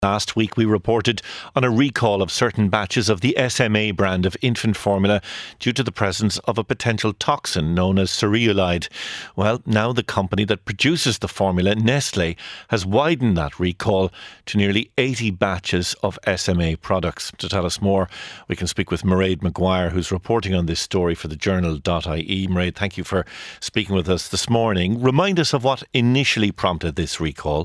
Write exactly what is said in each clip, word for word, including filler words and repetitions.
Last week we reported on a recall of certain batches of the S M A brand of infant formula due to the presence of a potential toxin known as cereulide. Well, now the company that produces the formula, Nestlé, has widened that recall to nearly eighty batches of S M A products. To tell us more, we can speak with Mairead Maguire, who's reporting on this story for the journal dot I E. Mairead, thank you for speaking with us this morning. Remind us of what initially prompted this recall.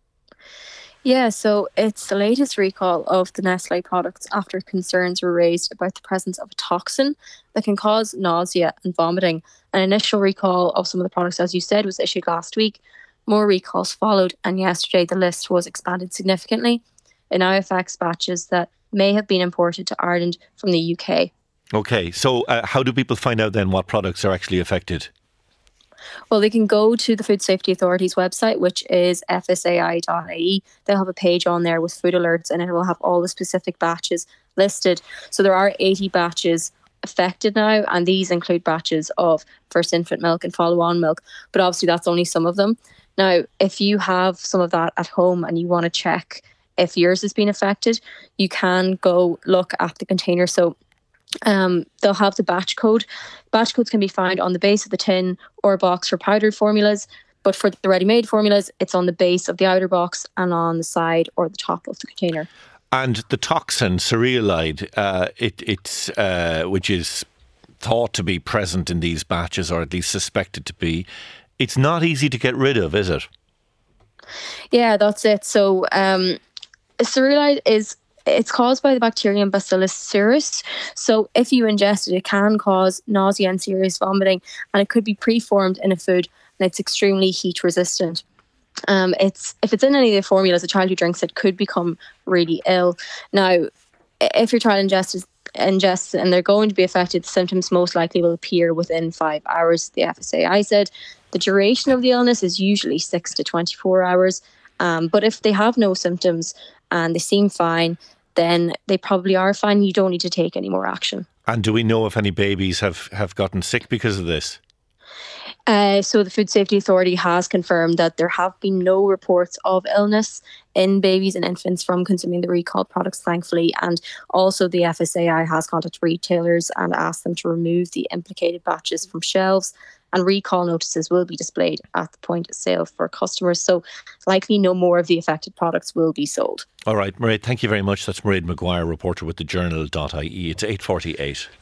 Yeah, so it's the latest recall of the Nestlé products after concerns were raised about the presence of a toxin that can cause nausea and vomiting. An initial recall of some of the products, as you said, was issued last week. More recalls followed, and yesterday the list was expanded significantly. It now affects batches that may have been imported to Ireland from the U K. OK, so uh, how do people find out then what products are actually affected? Well, they can go to the Food Safety Authority's website, which is f s a i dot i e. They'll have a page on there with food alerts, and it will have all the specific batches listed. So there are eighty batches affected now, and these include batches of first infant milk and follow-on milk. But obviously that's only some of them. Now, if you have some of that at home and you want to check if yours has been affected, you can go look at the container. So Um, they'll have the batch code. Batch codes can be found on the base of the tin or box for powdered formulas, but for the ready-made formulas, it's on the base of the outer box and on the side or the top of the container. And the toxin, cereulide, uh, it, it's, uh, which is thought to be present in these batches, or at least suspected to be, it's not easy to get rid of, is it? Yeah, that's it. So um, cereulide is It's caused by the bacterium Bacillus cereus. So if you ingest it, it can cause nausea and serious vomiting, and it could be preformed in a food, and it's extremely heat resistant. Um, it's if it's in any of the formulas, a child who drinks it could become really ill. Now, if your child ingests, ingests it and they're going to be affected, the symptoms most likely will appear within five hours, the F S A I said. The duration of the illness is usually six to twenty-four hours. Um, but if they have no symptoms and they seem fine, then they probably are fine. You don't need to take any more action. And do we know if any babies have, have gotten sick because of this? Uh, so the Food Safety Authority has confirmed that there have been no reports of illness in babies and infants from consuming the recalled products, thankfully. And also the F S A I has contacted retailers and asked them to remove the implicated batches from shelves, and recall notices will be displayed at the point of sale for customers. So likely no more of the affected products will be sold. All right, Mairead, thank you very much. That's Mairead Maguire, reporter with the journal dot I E. It's eight forty-eight.